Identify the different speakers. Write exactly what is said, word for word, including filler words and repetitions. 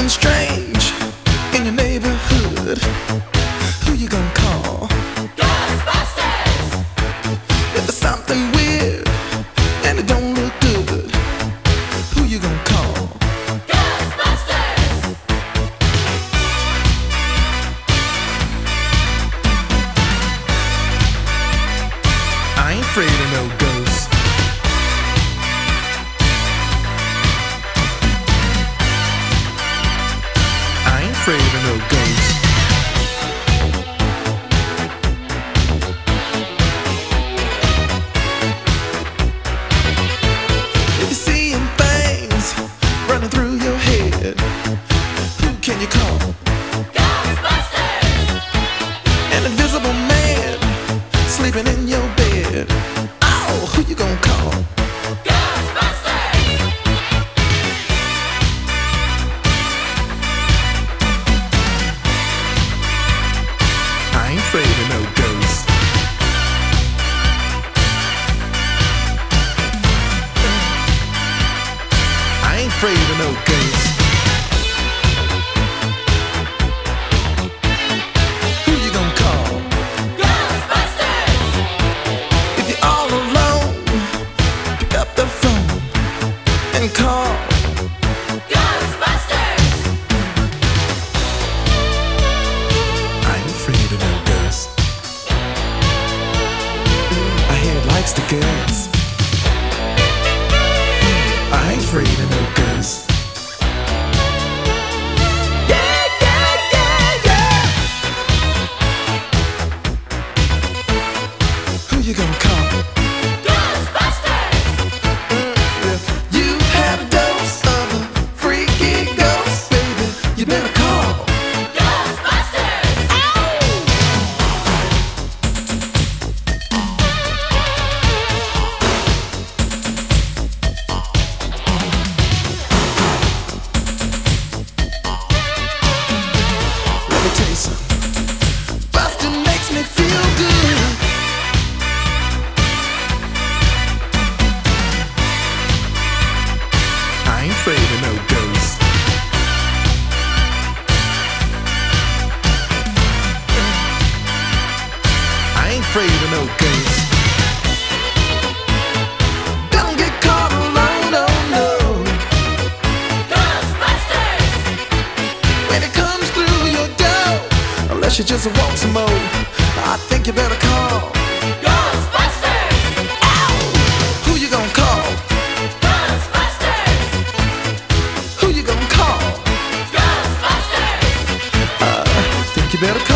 Speaker 1: something strange in your neighborhood, who you gonna call?
Speaker 2: Ghostbusters!
Speaker 1: If there's something weird and it don't look good, who you gonna call?
Speaker 2: Ghostbusters!
Speaker 1: I ain't afraid of no ghosts. I ain't afraid of no ghosts. If you're seeing things running through your head, who can you call?
Speaker 2: Ghostbusters!
Speaker 1: An invisible man sleeping in your bed. Oh, who you gonna call?
Speaker 2: Ghostbusters!
Speaker 1: I ain't afraid of no ghosts. I ain't afraid of no ghosts. Who you gonna call?
Speaker 2: Ghostbusters!
Speaker 1: If you're all alone, pick up the phone and call.
Speaker 2: Ghostbusters!
Speaker 1: I ain't afraid of no ghosts. I hear it likes the girls. I ain't afraid of no ghosts. Yeah, yeah, yeah, yeah. Who you gonna call?
Speaker 2: Ghostbusters!
Speaker 1: If you've had a dose of a freaky ghost, baby, you better call.
Speaker 2: Ghostbusters!
Speaker 1: Let me tell you something. Bustin' makes me feel good. I ain't afraid of no ghosts. I ain't afraid of no ghosts. Don't get caught alone, oh no.
Speaker 2: Ghostbusters!
Speaker 1: When it comes through your door, unless you just want some more, I think you better call.
Speaker 2: Ghostbusters!
Speaker 1: Ow! Who you gonna call?
Speaker 2: Ghostbusters!
Speaker 1: Who you gonna call?
Speaker 2: Ghostbusters!
Speaker 1: I think you better call.